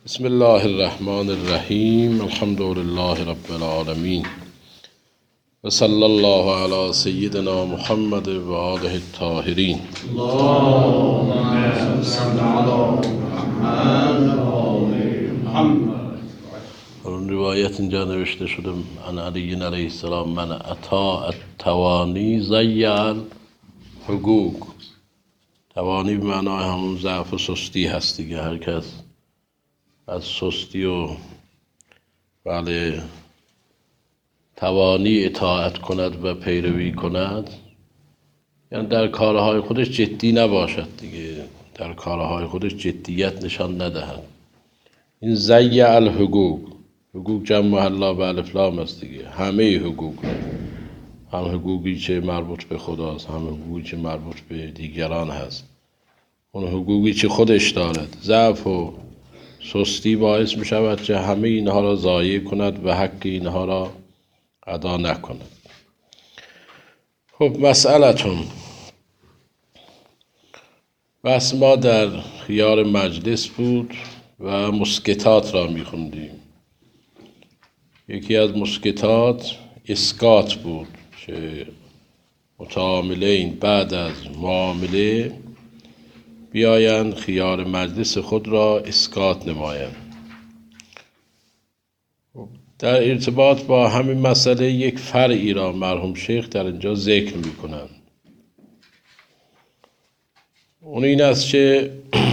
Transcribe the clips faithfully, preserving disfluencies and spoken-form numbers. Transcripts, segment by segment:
بسم الله الرحمن الرحیم. الحمد لله رب العالمین و صلی الله علی سیدنا محمد و آله الطاهرین. اللهم صل علی محمد و آل محمد. اون روایت اینجا نوشته شده عن علی علیه السلام: من اطاع التوانی ضیع الحقوق. توانی به معنای همون ضعف و سستی هست دیگه. هر کس از سستی و بله توانی اطاعت کند و پیروی کند، یعنی در کارهای خودش جدی نباشد دیگه، در کارهای خودش جدیت نشان ندهد. این ضیع الحقوق، حقوق جمع محلا به الف لام است دیگه، همه حقوق، هم حقوقی که مربوط به خداست، هم حقوقی که مربوط به دیگران هست، اون حقوقی که خودش دارد. ضعف و سستی باعث می شود که همه اینها را ضایع کند و حق اینها را ادا نکند. خب مسئلتون بس ما در خیار مجلس بود و مسکتات را می خوندیم. یکی از مسکتات اسکات بود که متعاملین بعد از معامله بیایند خیار مجلس خود را اسکات نمایند. در ارتباط با همین مسئله یک فرعی را مرحوم شیخ در اینجا ذکر می کنند. اون این است که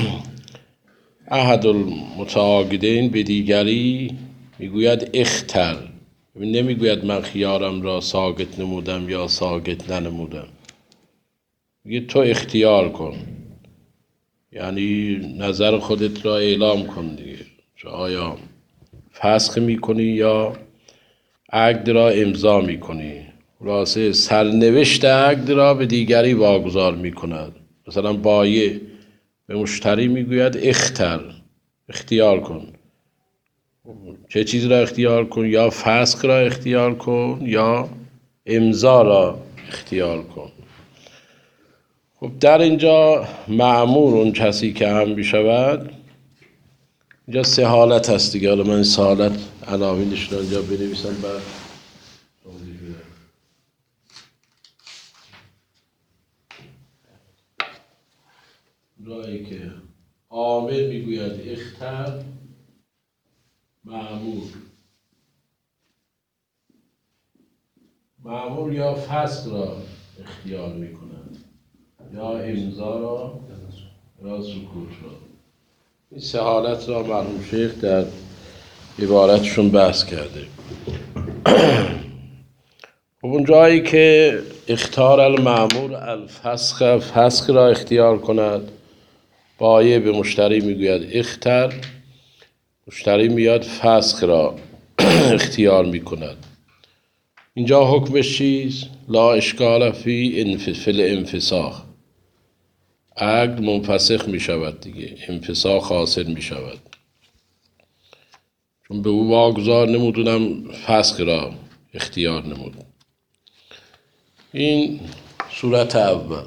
احد المتعاقدین به دیگری میگوید اختر، نمیگوید من خیارم را ساقط نمودم یا ساقط ننمودم، میگه تو اختیار کن، یعنی نظر خودت را اعلام کن دیگه، چه آیا فسخ میکنی یا عقد را امضا میکنی. خلاصه سرنوشت عقد را به دیگری واگذار میکند. مثلا بایع به مشتری میگوید اختر، اختیار کن. چه چیز را اختیار کن؟ یا فسخ را اختیار کن یا امضا را اختیار کن. خب در اینجا مأمور اون کسی که هم میشود، اینجا سه حالت هست دیگه. حالا من این سه حالت عناوینش رو اینجا بنویسم بعد جایی که عامل میگوید اختر، مأمور مأمور یا فسخ را اختیار میکند یا امضا را یا سکوت را. این سه حالت را مرحوم شیخ در عبارتشون بحث کرده. خب اون جایی که اختار المأمور الفسخ، فسخ را اختیار کند، بایع به مشتری میگوید اختر، مشتری میاد فسخ را اختیار میکند. اینجا حکمش چیست؟ لا اشکال فی الانفساخ، عقد منفسخ می شود دیگه، انفساخ حاصل می شود، چون به او واگذار نمودونم فسخ را اختیار نمود. این صورت اول.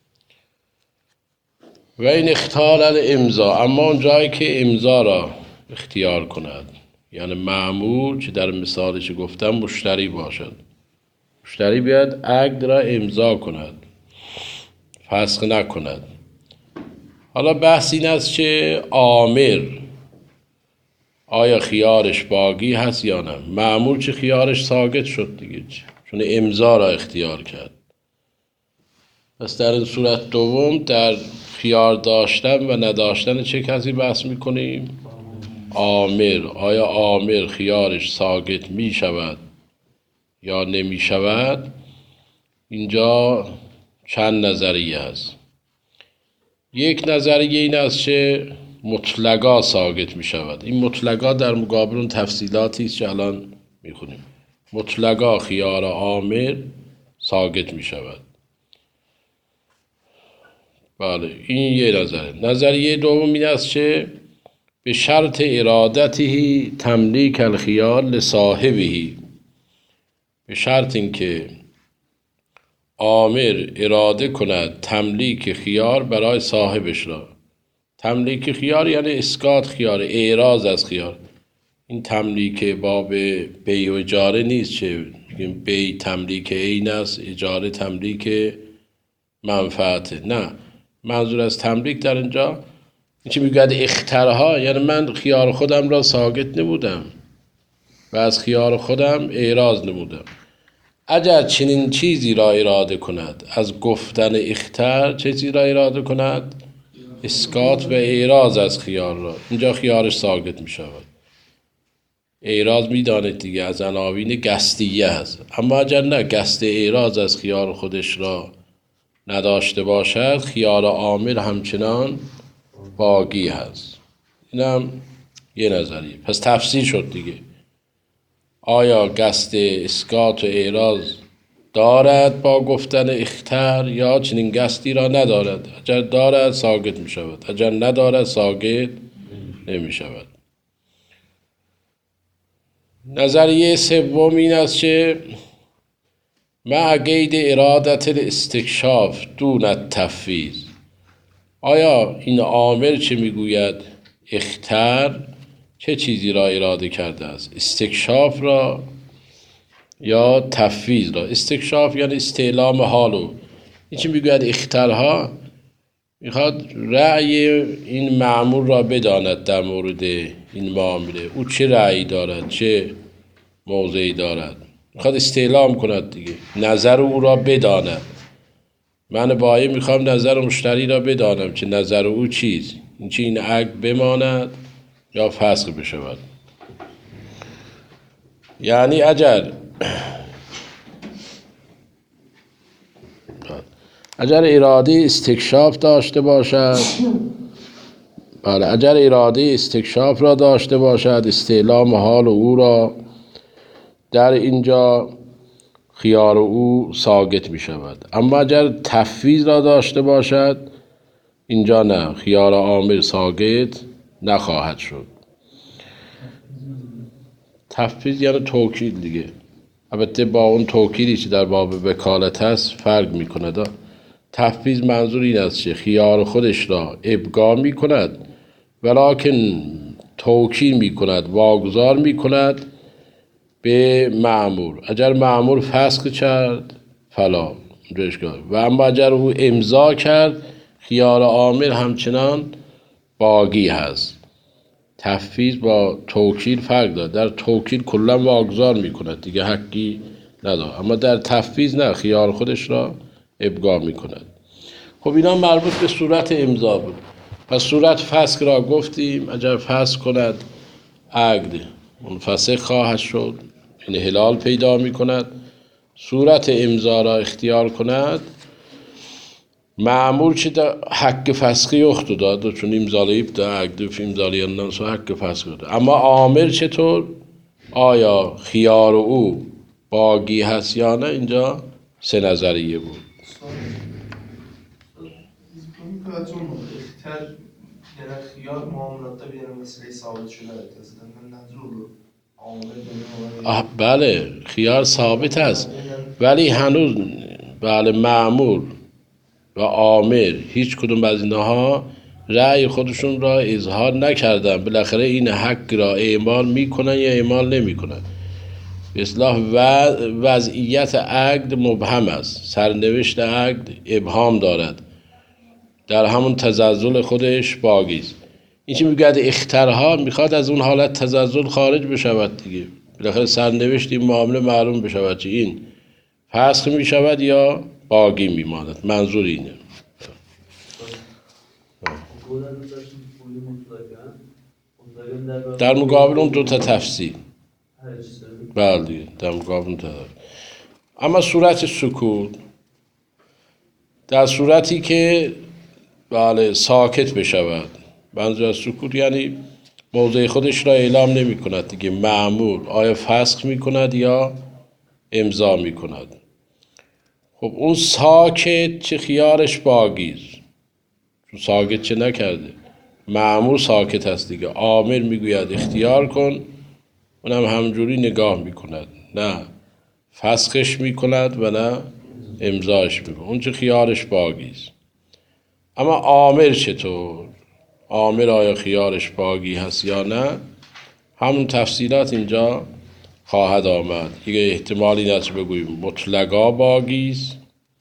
و این اختار الامضا، اما اون جایی که امضا را اختیار کند، یعنی مأمور که در مثالش گفتم مشتری باشد، مشتری بیاد عقد را امضا کند، فسخ نکند. حالا بحث این است که عامل آیا خیارش باقی هست یا نه. مأمور چه خیارش ساقط شد دیگه، چون امضا را اختیار کرد. پس در این صورت دوم در خیار داشتن و نداشتن چه کسی بحث میکنیم؟ عامل. آیا عامل خیارش ساقط می شود یا نمی شود؟ اینجا چند نظریه هست. یک نظریه این است که مطلقا ساقط می شود. این مطلقا در مقابل اون تفصیلاتی است که الان می خونیم. مطلقا خیار عامل ساقط می شود. بله، این یه نظریه. نظریه دوم این است که به شرط ارادته تملیک الخیار لصاحبه، به شرط اینکه عامل اراده کند تملیک خیار برای صاحبش را، تملیک خیار یعنی اسقاط خیار، اعراض از خیار. این تملیک باب بیع و اجاره نیست، چه میگیم بیع تملیک عین است، اجاره تملیک منفعته. نه، منظور از تملیک در اینجا این چی میگوید اخترها، یعنی من خیار خودم را ساقط نمودم و از خیار خودم اعراض نمودم. اگر چنین چیزی را اراده کند، از گفتن اختر چه چیزی را اراده کند؟ اسقاط و اعراض از خیار را، اینجا خیارش ساقط می شود. اعراض می دانید دیگه از عناوین گستیه هست. اما اگر نه گست اعراض از خیار خودش را نداشته باشد، خیار عامل همچنان باقی هست. اینم یه نظریه. پس تفسیر شد دیگه، آیا قصد اسقاط و اعراض دارد با گفتن اختر یا چنین قصدی را ندارد؟ اگر دارد ساقط می شود، اگر ندارد ساقط نمی شود. نظریه سوم این است که مع قید ارادت الاستکشاف دون التفویض. آیا این عامل چه میگوید؟ اختر چه چیزی را اراده کرده است؟ استکشاف را یا تفویض را؟ استکشاف یعنی استعلام حالو. این چه میگوید؟ اخترها میخواد رأی این مأمور را بداند در مورد این معامله، او چه رأیی دارد، چه موضعی دارد، میخواد استعلام کند دیگه، نظر او را بداند. من بایی میخوام نظر مشتری را بدانم که نظر او چیز، این چه این عقد بماند یا فسخ بشود. یعنی اگر اگر اراده استکشاف داشته باشد، بله، اگر اراده استکشاف را داشته باشد، استعلام حال او را، در اینجا خیار او ساقط می شود. اما اگر تفویض را داشته باشد، اینجا نه، خیار عامل ساقط نخواهد شد. تفویض یعنی توکید دیگه، البته با اون توکیدی که در باب وکالت هست فرق می کند. تفویض منظور این است که خیار خودش را ابقا می کند ولکن توکید می کند، واگذار می کند به مأمور. اگر مأمور فسخ کرد فلا و اما اگر او امضا کرد، خیار عامل همچنان باقی هست. تفویض با توکید فرق دارد. در توکید کلا واگذار می کند دیگه، حقی نداره، اما در تفویض نه، خیار خودش را ابقا می کند. خب اینا مربوط به صورت امضا بود. پس صورت فسخ را گفتیم، اگر فسخ کند عقد منفسخ خواهد شد، این هلال پیدا می کند. صورت امضا را اختیار کند، مأمور چه حق فسخی اختو داد، چون امضای ابتدا عقد فی امضای الناس حق فسخی داد. اما عامل چطور؟ آیا خیار او باقی هست یا نه؟ اینجا سه نظریه بود. خیار معاملات بیان مسئله ثابت شده من نظر آه بله، خیار ثابت است، ولی هنوز بله مأمور و عامل هیچ کدوم از اینها رأی خودشون را اظهار نکردن. بالاخره این حق را اعمال میکنن یا اعمال نمیکنن. به اصطلاح وضعیت عقد مبهم است، سرنوشت عقد ابهام دارد، در همون تزلزل خودش باقی است. این چی میگه؟ اخترها میخواد از اون حالت تزلزل خارج بشود دیگه، بالاخره سرنوشت این معامله معلوم بشود که این فسخ میشود یا باقی میماند. منظور اینه. در مقابل اون دو تا تفسیر، بله دیگه، در مقابل اون تا تفسیر. اما صورت سکوت، در صورتی که بله ساکت بشود، منظور از سکوت یعنی موضع خودش را اعلام نمی کند دیگه، مأمور آیا فسخ می کند یا امضا می کند. خب اون ساکت چه خیارش باقی است، چون ساکت چه نکرده، مأمور ساکت هست دیگه. عامل میگوید اختیار کن، اونم همجوری نگاه می کند، نه فسخش می کند و نه امضاش می کند، اون چه خیارش باقی است. اما عامل چطور؟ عامل آیا خیارش باقی هست یا نه، همون تفصیلات اینجا خواهد آمد. یه احتمالی هست بگوییم مطلقا باقی است،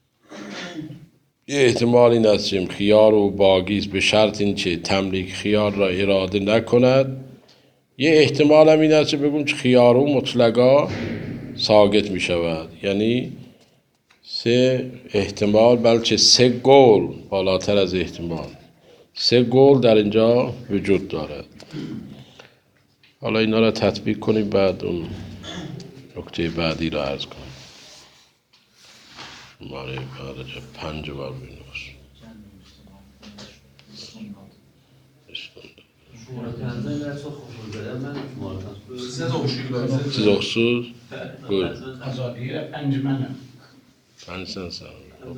یه احتمالی هست خیار و باقی است به شرط این که تملیک خیار را اراده نکند، یه احتمال هم این هست بگویم خیار و مطلقا ساقط می شود. یعنی سه احتمال، بلکه سه قول بالاتر از احتمال، سه قول در اینجا وجود دارد. حالا اینا را تطبیق کنیم، بعد اون نکته بعدی را عرض کنیم. ماره بعد پنج بار بینوش siz oxusuz? Buyurun. Azadiye Encümen'e. Pəncsən sən.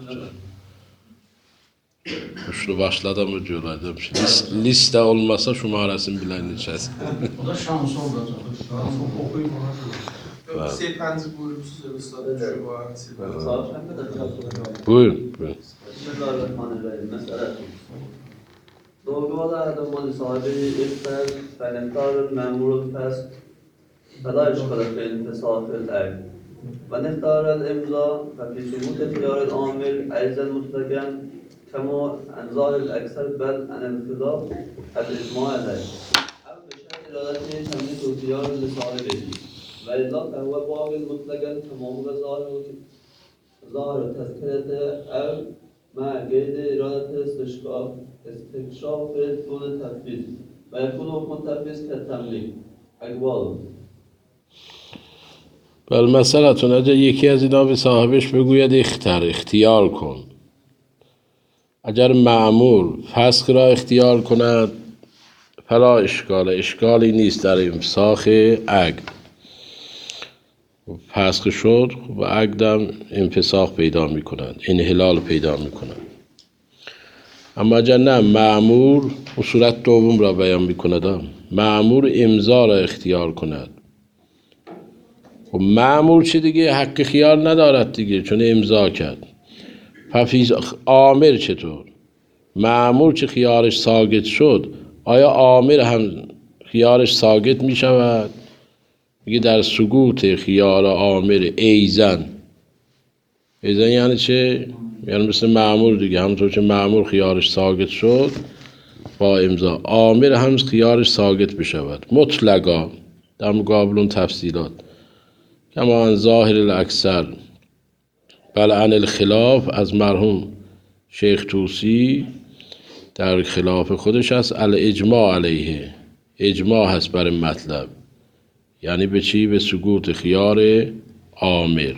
Kuşlu başladı mı diyorlardı. List, liste olmasa şumarəsini bilən neçəsi. O da şans olacaq. Çok okuyup ona. سه پنج buyurmuşsunuz Üstad. Şu var. Buyurun. Buyurun. Bismillahirrahmanirrahim. Mesele. Doğrular adamın sahibi iftar, feneftarın memurun fes, فلا يشكل في انتصاف الأرض ونختار الإمضاء ففي ثبوت اختيار العامل عجزا مطلقا كما عن ظاهر الأكثر بل عن الخلاف الإجماع عليه أو بشرط إرادته تمليك اختيار لصاحبه وإلا فهو باقي مطلقا كما هو ظاهر ظاهر تذكرته أو مع قيد إرادة استشراف استكشاف دون تنفيذ ويكون حكم التنفيذ كالتمليك أقوال. بل مثلا اگر یکی از اینا به صاحبش بگوید اختر اختیار کن، اگر مأمور فسخ را اختیار کند فلا اشکال، اشکالی نیست در امساخ عقد. فسخ شد و عقدم انفساخ پیدا می کند، انحلال پیدا می کند. اما اگر نه مأمور و صورت دوم را بیان می کند، مأمور امضا را اختیار کند. و مأمور چی دیگه؟ حق خیار ندارد دیگه، چون امضا کرد. پس عامل چطور؟ مأمور چه خیارش ساقط شد، آیا عامل هم خیارش ساقط می شود؟ میگه در سقوط خیار عامل ایزن. ایزن یعنی چه؟ یعنی مثل مأمور دیگه، همونطور که مأمور خیارش ساقط شد با امضا، عامل هم خیارش ساقط بشود مطلقا. در مقابل اون تفصیلات کما عن ظاهر الاکثر بل عن الخلاف، از مرحوم شیخ طوسی در خلاف خودش هست. الاجماع علیه، اجماع هست بر مطلب. یعنی به چی؟ به سقوط خیار عامل.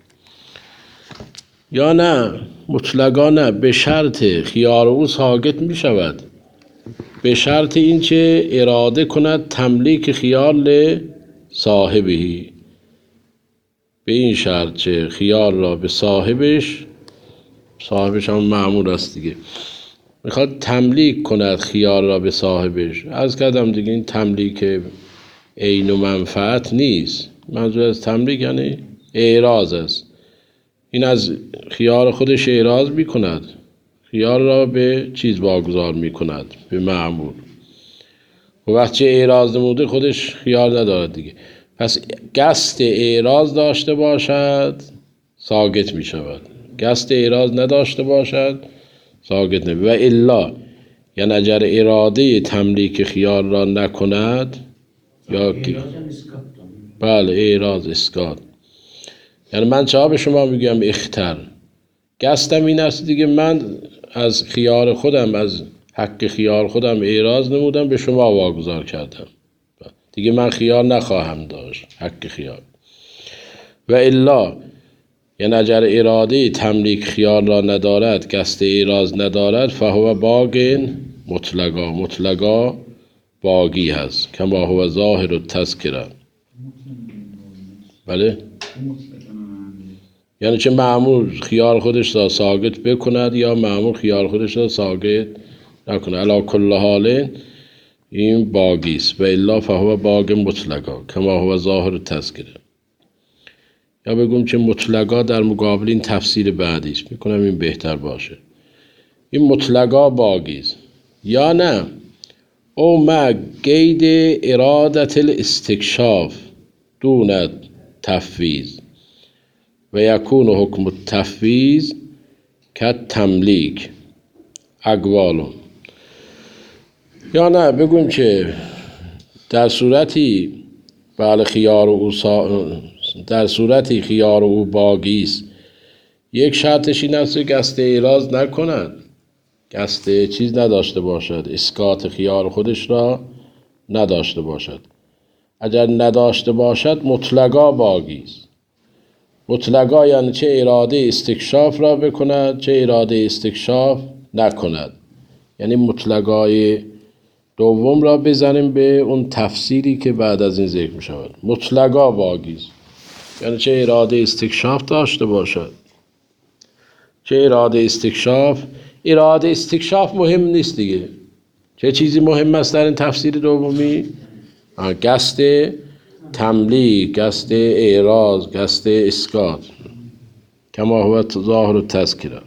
یا نه مطلقا نه، به شرط خیار او ساقط می شود، به شرط این که اراده کند تملیک خیار لصاحبهی، به این شرط که خیار را به صاحبش، صاحبش هم مأمور است دیگه، میخواد تملیک کند خیار را به صاحبش. از کردم دیگه این تملیک عین و منفعت نیست، منظور از تملیک یعنی اعراض است. این از خیار خودش اعراض میکند، خیار را به چیز واگذار میکند، به مأمور. و وقتی اعراض نموده خودش خیار ندارد دیگه. پس قصد اعراض داشته باشد ساقط می شود، قصد اعراض نداشته باشد ساقط نمی. و الا یعنی اگر اراده تملیک خیار را نکند یا بله اعراض اسقاط. یعنی من چرا به شما میگم اختر، قصدم این است دیگه، من از خیار خودم، از حق خیار خودم اعراض نمودم، به شما واگذار کردم دیگه، من خیار نخواهم داشت، حق خیار. و الا یعنی اگر اراده تملیک خیار را ندارد، قصد اعراض ندارد، فهو باق مطلقا، مطلقا باقی هست، کما هو ظاهر التذکره. بله یعنی چه مأمور خیار خودش را ساقط بکند یا مأمور خیار خودش را ساقط نکند، علی کل حال این باقی است. و الا فهو باق مطلقا کما هو ظاهر التذکره. یا بگم که مطلقا در مقابل این تفسیر بعدی است، میکنم این بهتر باشه. این مطلقا باقی است. یا نه او مع قید ارادت الاستکشاف دون تفویض و یکون حکم التفویض که تملیک اقوالون. یا نه بگویم که در صورتی بله خیار او سا... در صورتی خیار او باقی است، یک شرطش این است که قصد ایراز نکند، قصد چیز نداشته باشد، اسقاط خیار خودش را نداشته باشد. اگر نداشته باشد مطلقا باقی است. مطلقا یعنی چه اراده استکشاف را بکند چه اراده استکشاف نکند. یعنی مطلقای دوم را بزنیم به اون تفسیری که بعد از این ذکر می شود. مطلقا باقی است یعنی چه اراده استکشاف داشته باشد چه اراده استکشاف. اراده استکشاف مهم نیست دیگه. چه چیزی مهم است در این تفسیر دومی؟ قصد تملیک، قصد اعراض، قصد اسقاط، کما هو ظاهر التذکره.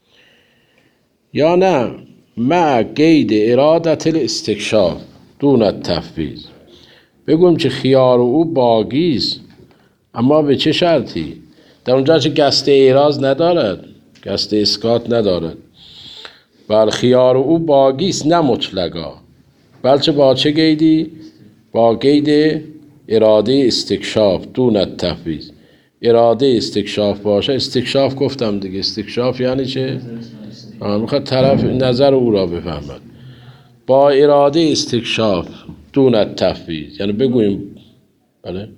یا نه مع قید ارادت الاستکشاف دون التفویض، بگویم که خیار او باقی است اما به چه شرطی؟ در اونجا که قصد اعراض ندارد، قصد اسقاط ندارد. بل خیار او باقی است نه مطلقا، بلکه با چه قیدی؟ با قید اراده استکشاف دون التفویض. اراده استکشاف باشه. استکشاف گفتم دیگه، استکشاف یعنی چه؟ میخواد طرف نظر او را بفهمد. با اراده استکشاف دون التفویض یعنی بگوییم بله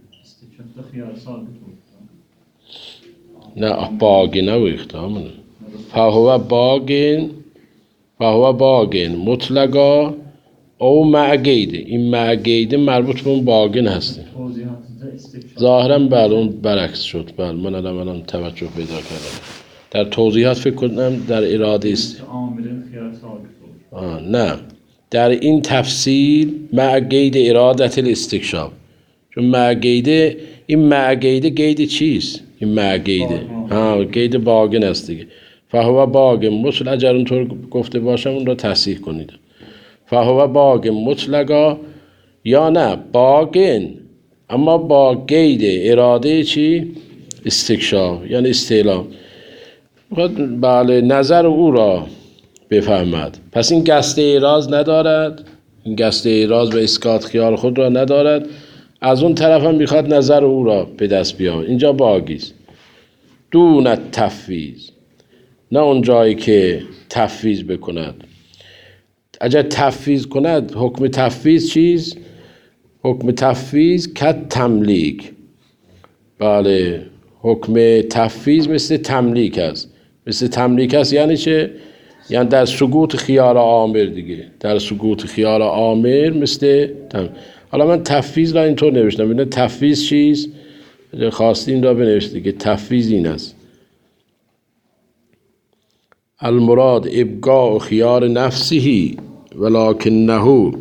نه باقی نویخته همونه فهو باقین فهو باقین مطلقا او معقیده. این معقیده مربوط به اون باقین هسته. ظاهرا بله اون برعکس شد. بله من الان الان توجه پیدا کردم. در توضیحات فکر کنم در اراده است. آه نه در این تفسیر معقید ارادت الاستکشاف، چون معقیده این معقیده قید چیست؟ این معقیده ها قید باقین است دیگه. فهو باقین مطلق، اگر اونطور گفته باشم اون را تصحیح کنید. فهو باقین مطلقا یا نه باقین اما با قید اراده چی؟ استکشاف یعنی استعلام. بله نظر او را بفهمد. پس این قصد ایراز ندارد، این قصد ایراز و اسقاط خیال خود را ندارد. از اون طرف هم میخواد نظر او را به دست بیاورد. اینجا باقی است دون التفویض، نه اون جایی که تفویض بکند. اگر تفویض کند حکم تفویض چیز؟ حکم تفویض که تملیک. بله حکم تفویض مثل تملیک است. مثل تملیک است یعنی چه؟ یعنی در سقوط خیار آمر دیگه. در سقوط خیار آمر مثل تم... حالا من تفویض را اینطور نوشتم. ببینید تفویض چیست؟ خواستیم را بنوشت دیگه. تفویض این است: المراد ابقاء خیار نفسه ولکنه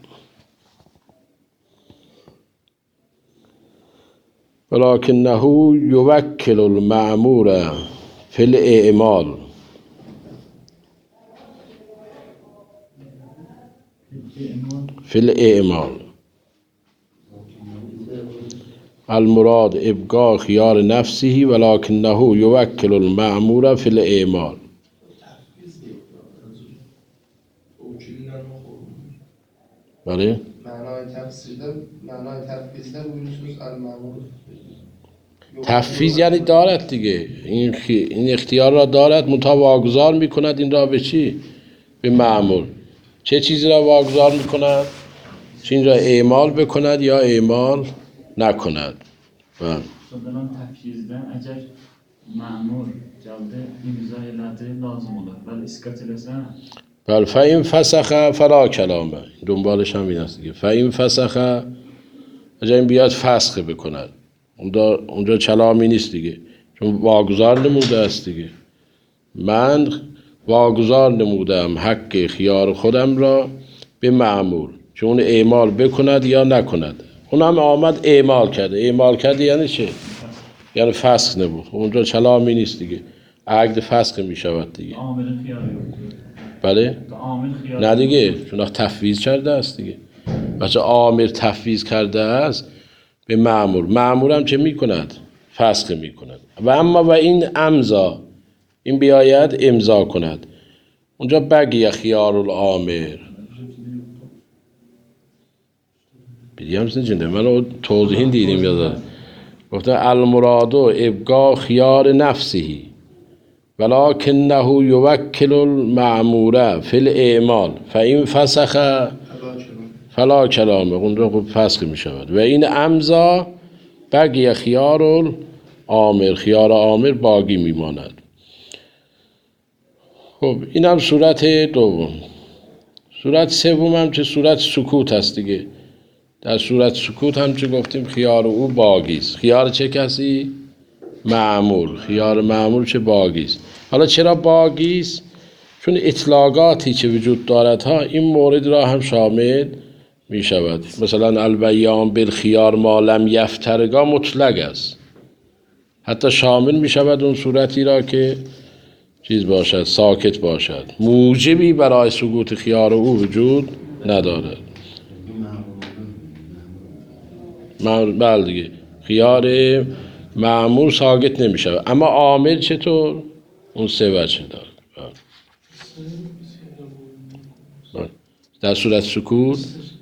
ولکنه یوکل المأمور فی الاعمال. فی الاعمال المراد ابقاء خیار نفسه ولکنه یوکل المأمور فی الاعمال. بله معنای تفسیر معنای تفویض بویسوس المأمور. تفویض یعنی دارد دیگه، این خی... این اختیار را دارد، منتها واگذار میکند این را به چی؟ به مأمور. چه چیزی را واگذار میکند؟ چه این را اعمال بکند یا اعمال نکند. بله sonradan təfyizdən əgər məmur gəldi imza elədi lazım olur. Bəli isqat eləsə بله فاین فسخ فلا کلامه. دنبالش هم این است دیگه. فاین فسخ اگر این بیاد فسخ بکند اونجا اونجا کلامی نیست دیگه، چون واگذار نموده است دیگه. من واگذار نمودم حق خیار خودم را به مأمور، چون اعمال بکند یا نکند. اونم آمد اعمال کرده. اعمال کرده یعنی چه؟ یعنی فسخ نبود. اونجا کلامی نیست دیگه، عقد فسخ می شود دیگه. amirin xiyarı yoxdur. بله؟ عامل خیار نه دیگه، چون وقت تفویض کرده است دیگه. بچه آمر تفویض کرده است به مأمور، مأمور هم چه میکند؟ فسخ میکند. و اما و این امضا، این بیاید امضا کند. اونجا بگی خیار الامر بیدیم سنجنده من توضیحین دیدیم یاد گفتن المرادو ابقا خیار نفسهی ولکنه یوکل المأمور فی الاعمال فاین فسخ فلا کلامه، اونجا خب فسخ می شود. و این امضا بقی خیار الامر، خیار آمر باقی می ماند. خب این هم صورت دوم. صورت سوم هم چه صورت سکوت هست دیگه. در صورت سکوت هم چه گفتیم خیار او باقی است. خیار چه کسی؟ مأمور. خیار مأمور چه باقی است. حالا چرا باقی است؟ چون اطلاقاتی که وجود دارد ها این مورد را هم شامل می شود. مثلا البیان بالخیار ما لم یفترقا مطلق است، حتی شامل می شود اون صورتی را که چیز باشد، ساکت باشد، موجبی برای سکوت خیار او وجود ندارد. بله دیگه، خیار مأمور ساکت نمی شود. اما عامل چطور؟ اون سه وجه دارد. در صورت سکوت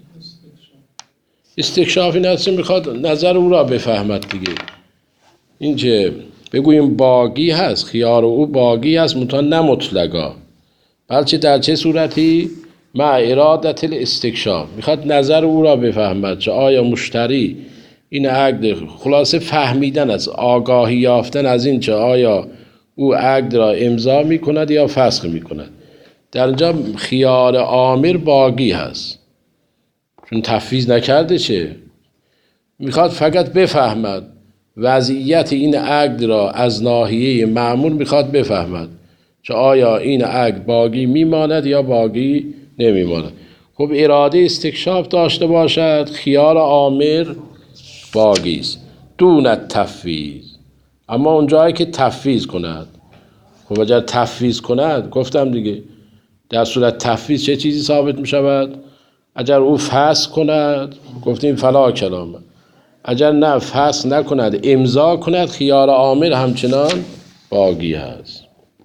استکشاف این هست میخواد نظر او را بفهمد دیگه. این که بگوییم باقی هست، خیار او باقی هست منتها نه مطلقا، بلکه در چه صورتی؟ مع ارادت الاستکشاف، میخواد نظر او را بفهمد که آیا مشتری این عقد، خلاصه فهمیدن از آگاهی یافتن از این که آیا او عقد را امضا میکند یا فسخ میکند. در اینجا خیار آمر باقی هست چون تفویض نکرده، چه میخواد فقط بفهمد وضعیت این عقد را از ناحیه مأمور، میخواد بفهمد که آیا این عقد باقی میماند یا باقی نمیماند. خب اراده استکشاف داشته باشد، خیار آمر باقی است دون تفویض. اما اونجایی که تفویض کند، خب اگر تفویض کند گفتم دیگه در صورت تفویض چه چیزی ثابت می شود؟ اگر او فسخ کند گفتیم فلا کلامه، اگر نه فسخ نکند امضا کند خیار آمر همچنان باقی هست.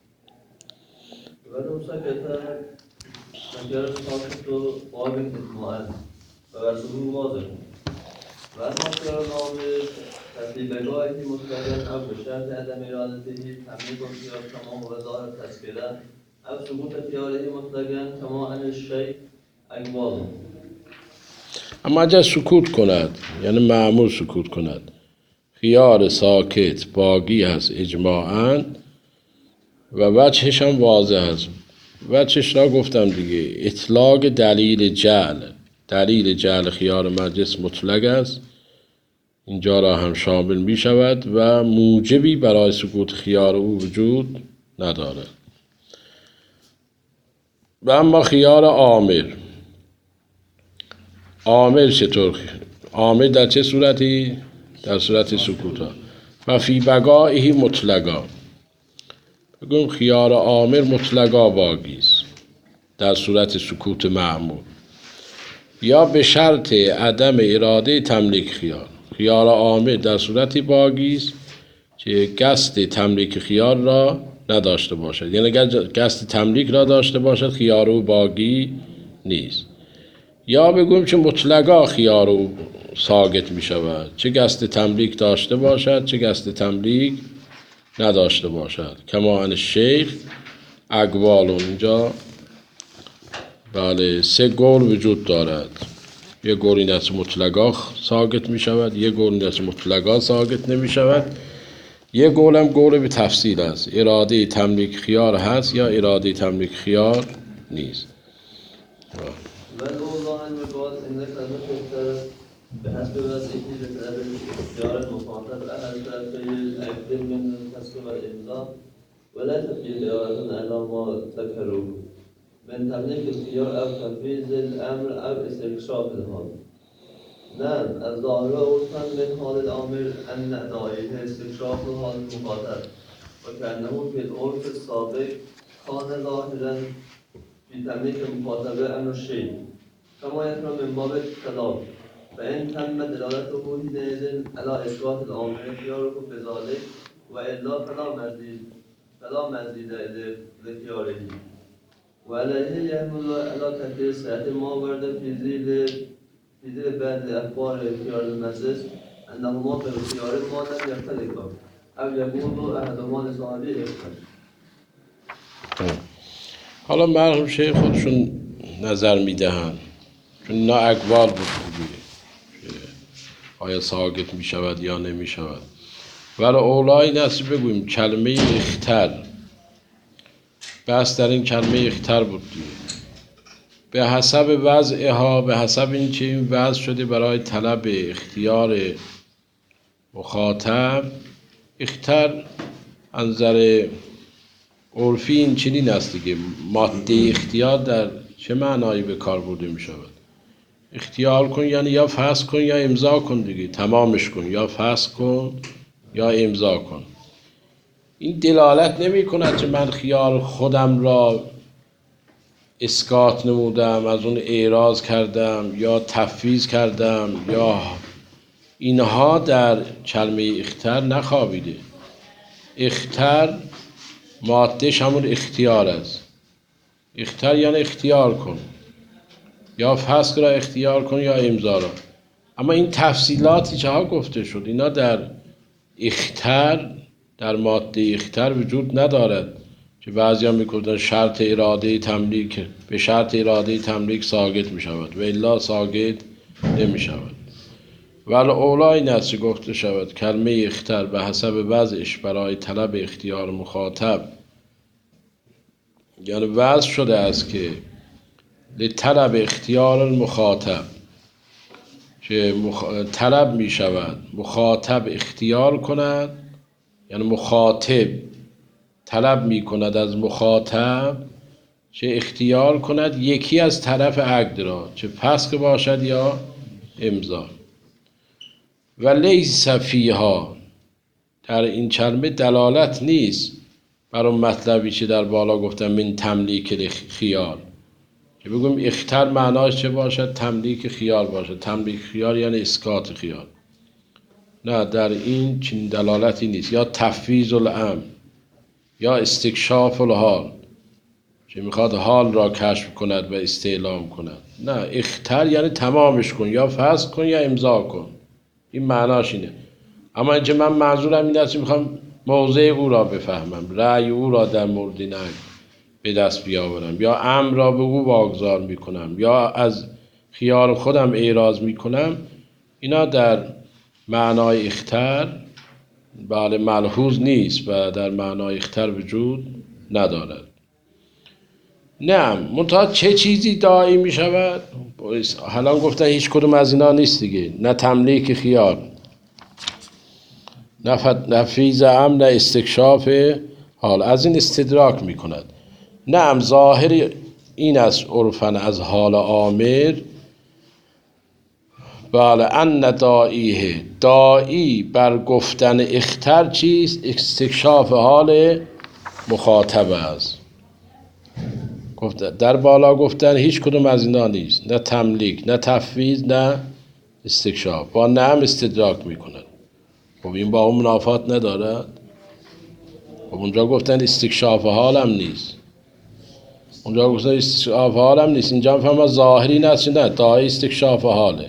ولو سكت فجر ساكت قابل اطمئن ورسول واضح وأما خيار الأمر ففي بقائه مطلقا أو بشرط عدم إرادته تمليك الخيار كما هو ظاهر تذكره أو ثبوت خياره مطلقا كما أن الشيء أقوال. اما اگر سکوت کند، یعنی مأمور سکوت کند، خیار ساکت باقی هست اجماعاً و وجهش هم واضح است. وجهش را گفتم دیگه، اطلاق دلیل جعل، دلیل جعل خیار مجلس مطلق است، اینجا را هم شامل می شود و موجبی برای سکوت خیار او وجود ندارد. و اما خیار آمر، آمر چطور؟ آمر در چه صورتی؟ در صورت سکوت ها. و فی بقائه مطلقا، بگویم خیار آمر مطلقا باقی است در صورت سکوت مأمور، یا به شرط عدم اراده تملیک خیار. خیار آمر در صورتی باقی است که قصد تملیک خیار را نداشته باشد، یعنی اگر قصد تملیک را داشته باشد خیار او باقی نیست. یا بگویم که مطلقا خیار او ساقط می شود، چه قصد تملیک داشته باشد چه قصد تملیک نداشته باشد. کما ان شیخ اقوال، اینجا بله سه قول وجود دارد. یک قول این است مطلقا ساقط می شود، یک قول این است مطلقا ساقط نمی شود، یک قول هم قول به تفصیل است، اراده تملیک خیار هست یا اراده تملیک خیار نیست. والأوضاع المقال إن كلمة بحسب وضعه لطلب اختيار المخاطب أحد طرفي العقد من الكسب والإمضاء ولا تفيد إرادة على ما ذكروه من تمليك الخيار أو تنفيذ الأمر أو استكشاف الحال. نعم الظاهر عرفا من حال الأمر أن أدائه استكشاف حال المخاطب وكأنه في العرف السابق كان ظاهرا في في تمليك المخاطبة أمر الشيء كما يفهم من باب الكلام فإن تم دلالته حينئذ على إثبات الأمر اختياره بذلك وإلا فلا مزيد فلا مزيد لاختياره وعليه يحمل على تقدير صحة ما ورد في ذيل في ذيل بعض أخبار اختيار المسيس أنهما في اختيار ما لم يختلفا أو يكون أحدهما لصاحبه اختلاف. حالا مرحوم شیخ خودشون نظر میدهن چون اینا اقوال بود دیگه آیا ساقط می شود یا نمی شود ولی اولای نصیب بگویم کلمه اختر بس در این کلمه اختر بود دیگه به حسب وضعها به حسب این که این وضع شده برای طلب اختیار مخاطب اختر انظر عرفی این چنین است دیگه ماده اختیار در چه معنایی به کار برده می شود اختیار کن یعنی یا فسخ کن یا امضا کن دیگه تمامش کن یا فسخ کن یا امضا کن این دلالت نمی کند که من خیال خودم را اسقاط نمودم از اون اعراض کردم یا تفویض کردم یا اینها در کلمه اختر نخوابیده اختر مادهش همون اختیار است اختر یعنی اختیار کن یا فسخ را اختیار کن یا امضا را اما این تفصیلاتی که ها گفته شد اینا در اختر در ماده اختر وجود ندارد که بعضی هم میگفتن شرط اراده تملیک به شرط اراده تملیک ساقط می شود و الا ساقط نمی شود ولی اولای نصی گفته شود کلمه اختر به حسب وضعش برای طلب اختیار مخاطب یعنی وضع شده است که لطلب اختیار المخاطب که مخ... طلب می شود مخاطب اختیار کند یعنی مخاطب طلب می کند از مخاطب چه اختیار کند یکی از طرف عقد را چه فسخ باشد یا امضا و لیس فیها در این کلمه دلالت نیست بر اون مطلبی که در بالا گفتم من تملیک خیال که بگویم اختر معناش چه باشد تملیک خیال باشد تملیک خیال یعنی اسقاط خیال نه در این چنین دلالتی نیست یا تفویض الامر یا استکشاف الحال که میخواد حال را کشف کند و استعلام کند نه اختر یعنی تمامش کن یا فسخ کن یا امضا کن این معناش اینه اما اینکه من منظورم این است که میخوام موضع او را بفهمم رأی او را در مورد این عقد به دست بیاورم یا امر را به او واگذار میکنم یا از خیال خودم اعراض میکنم اینا در معنای اختر بله ملحوظ نیست و در معنای اختر وجود ندارد نه منتها چه چیزی داعی می شود حالا گفتن هیچ کدوم از اینا نیست دیگه نه تملیک خیال نه نفیذ امر نه استکشاف حال از این استدراک می کند نه ظاهر این است عرفاً از حال آمر بله ان داعیه داعی بر گفتن اختر چیست استکشاف حال مخاطب است در بالا گفتن هیچ کدوم از اینا نیست نه تملیک نه تفویض نه استکشاف با نعم استدراک میکند خب این با اون منافات ندارد خب اونجا گفتن استکشاف حالم نیست اونجا گفتن استکشاف حالم نیست اینجا فهم ظاهری نیست نه داعی استکشاف حاله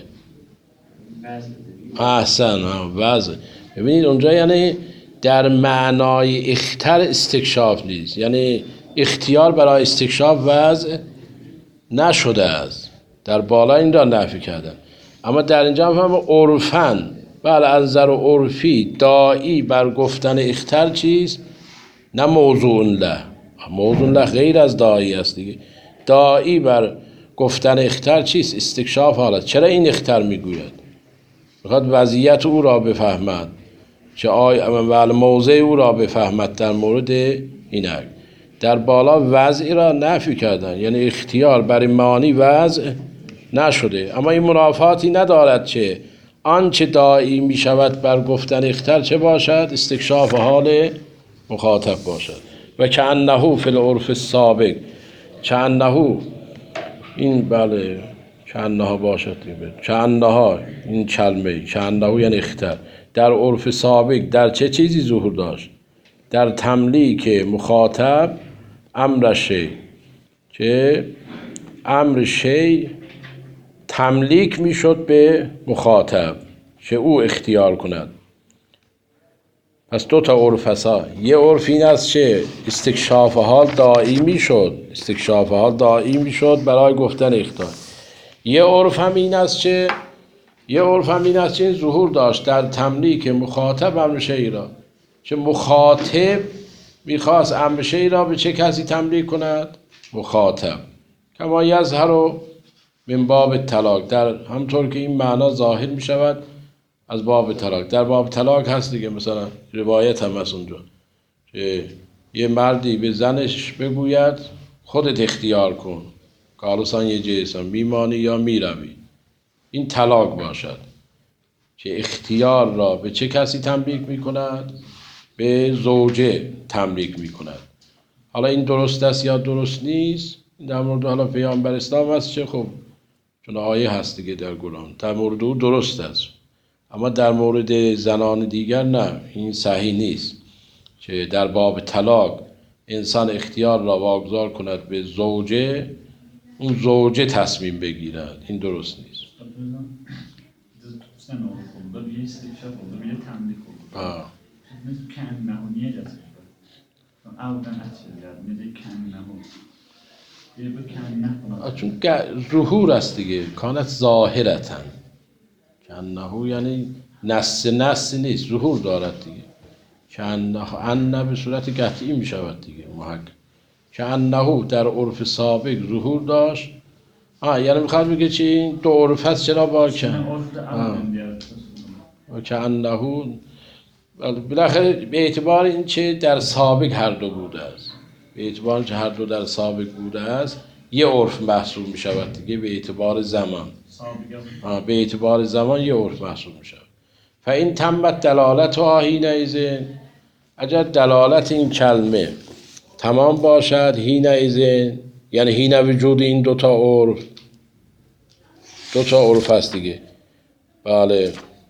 احسن وضع ببینید اونجا یعنی در معنای اختر استکشاف نیست یعنی اختیار برای استکشاف وضع نشده است در بالا این را نفی کردن اما در اینجا هم عرفاً بله از نظر عرفی داعی بر گفتن اختر چیست نه موضوع له موضوع له غیر از داعی است دیگه داعی بر گفتن اختر چیست استکشاف حالت چرا این اختر میگوید میخواد وضعیت او را بفهمد چه آی بله موضع او را بفهمد در مورد این عقد در بالا وضعی را نفی کردن یعنی اختیار برای معانی وضع نشده اما این منافاتی ندارد چه آنچه داعی می شود بر گفتن اختر چه باشد استکشاف حال مخاطب باشد و که انه فی العرف السابق چندهو این بله چندها باشد دیگه چندها این کلمه چندهو یعنی اختر در عرف سابق در چه چیزی ظهور داشت؟ در تملیک مخاطب امر شی که امر شی تملیک میشد به مخاطب که او اختیار کند. پس دو تا عرف هست. یه عرف این است که استکشاف حال داعی میشد استکشاف حال داعی میشد برای گفتن اختیار. یه عرف هم این است که یه عرف هم این است که ظهور داشت در تملیک مخاطب امر شی را که مخاطب میخواست امر شی را به چه کسی تملیک کند؟ مخاطب. کما یظهر من باب طلاق در همطور که این معنا ظاهر میشود از باب طلاق. در باب طلاق هست دیگه مثلا روایت هم هست اونجا که یه مردی به زنش بگوید خودت اختیار کن کارسان یه جیسان میمانی یا میروی. این طلاق باشد که اختیار را به چه کسی تملیک میکند؟ به زوجه تملیک میکند. حالا این درست است یا درست نیست در مورد حالا پیامبر اسلام هست چه خب چون آیه هست دیگه در قرآن در مورد او درست است، اما در مورد زنان دیگر نه این صحیح نیست که در باب طلاق انسان اختیار را واگذار کند به زوجه اون زوجه تصمیم بگیرد. این درست نیست. Sen okulda bir istikşaf oldu, bir de temlik oldu. Ha. Biz kendine niye yazıyor? Avdan açılıyor, ne de kendine oldu. Bir bu kendine چون ظهور است دیگه کانت ظاهرتن کنهو یعنی نس نس نیست ظهور دارد دیگه کنه انه به صورت قطعی می شود دیگه محق کنهو در عرف سابق ظهور داشت. آه یعنی میخواد بگه چی این دو عرف هست چرا با کن و کنهو بالاخره به اعتبار این چه در سابق هر دو بوده است به اعتبار که هر دو در سابق بوده است یه عرف محسوب می شود دیگه به اعتبار زمان آه به اعتبار زمان یه عرف محسوب می شود. فاین تمت دلالت و حینئذ اگر دلالت این کلمه تمام باشد حینئذ یعنی حین وجود این دوتا عرف دوتا عرف هست دیگه بله.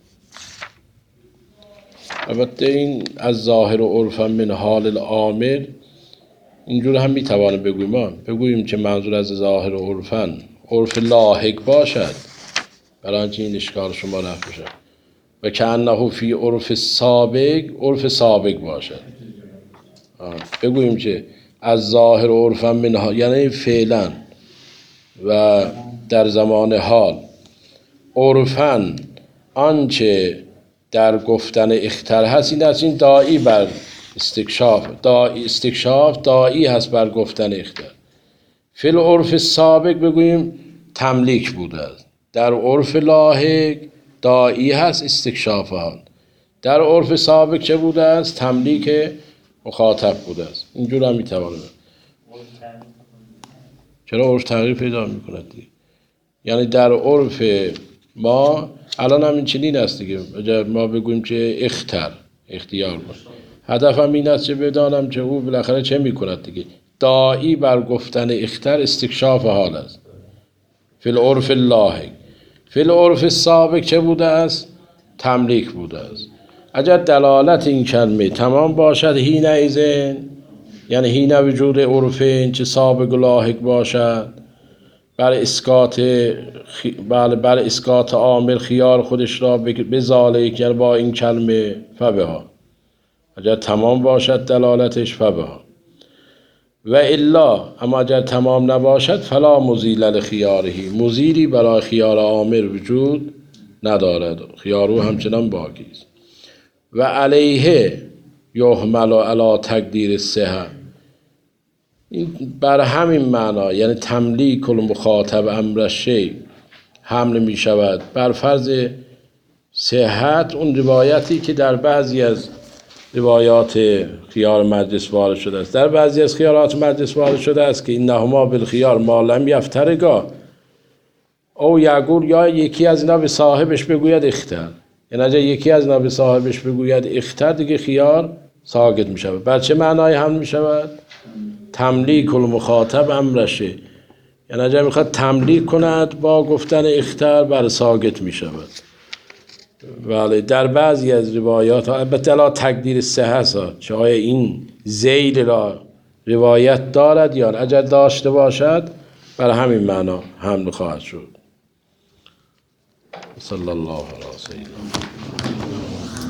البته این از ظاهر و عرف من حال العامل اینجور هم میتوانیم بگوییم ما بگوییم که منظور از ظاهر و عرفن عرف لاحق باشد برای اینکه این اشکال شما رفت بشه و که انه فی عرف سابق عرف سابق باشد. بگوییم که از ظاهر و عرفن من حال یعنی فعلا و در زمان حال عرفن آنچه در گفتن اختر هست این است این داعی بر استکشاف داعی استکشاف داعی هست بر گفتن اختر. فی العرف سابق بگوییم تملیک بوده است در عرف لاحق داعی هست استکشاف حال در عرف سابق چه بوده است تملیک مخاطب بوده است. اینجور هم میتوانه چرا عرف تغییر پیدا میکند دیگه یعنی در عرف ما الان هم این چنین است دیگه اگر ما بگوییم که اختر اختیار کن هدفم این است که بدانم که او بالاخره چه میکند دیگه داعی بر گفتن اختر استکشاف حال است فی العرف اللاحق. فی العرف سابق چه بوده است تملیک بوده است. اگر دلالت این کلمه تمام باشد حینئذ یعنی حین وجود عرفین چه سابق و لاحق باشد بر اسقاط خی... بله بر اسقاط عامل خیار خودش را به ذالک یعنی با این کلمه فبها اگر تمام باشد دلالتش فبها و الا اما اگر تمام نباشد فلا مزیل لخیارهی مزیلی برای خیار عامل وجود ندارد خیارو همچنان باقی است. و علیه یحمل علی تقدیر صحه این بر همین معنا یعنی تملیک المخاطب امر شی حمل می شود بر فرض صحت اون روایتی که در بعضی از روایات خیار مجلس وارد شده است. در بعضی از خیارات مجلس وارد شده است که اینهما بالخیار ما لم یفترقا او یقول یا یکی از اینا به صاحبش بگوید اختر یعنی اگر یکی از اینا به صاحبش بگوید اختر دیگه خیار ساقط می شود. بر چه معنای حمل می شود؟ تملیک المخاطب امرشه، یعنی اگر میخواد تملیک کند با گفتن اختر بر ساکت میشود. ولی در بعضی از روایات، البته لا تقدیر صحت ها، چه آیا این ذیل را روایت دارد یا اگر داشته باشد بر همین معنا حمل خواهد شد. صلی الله علیه و سیدنا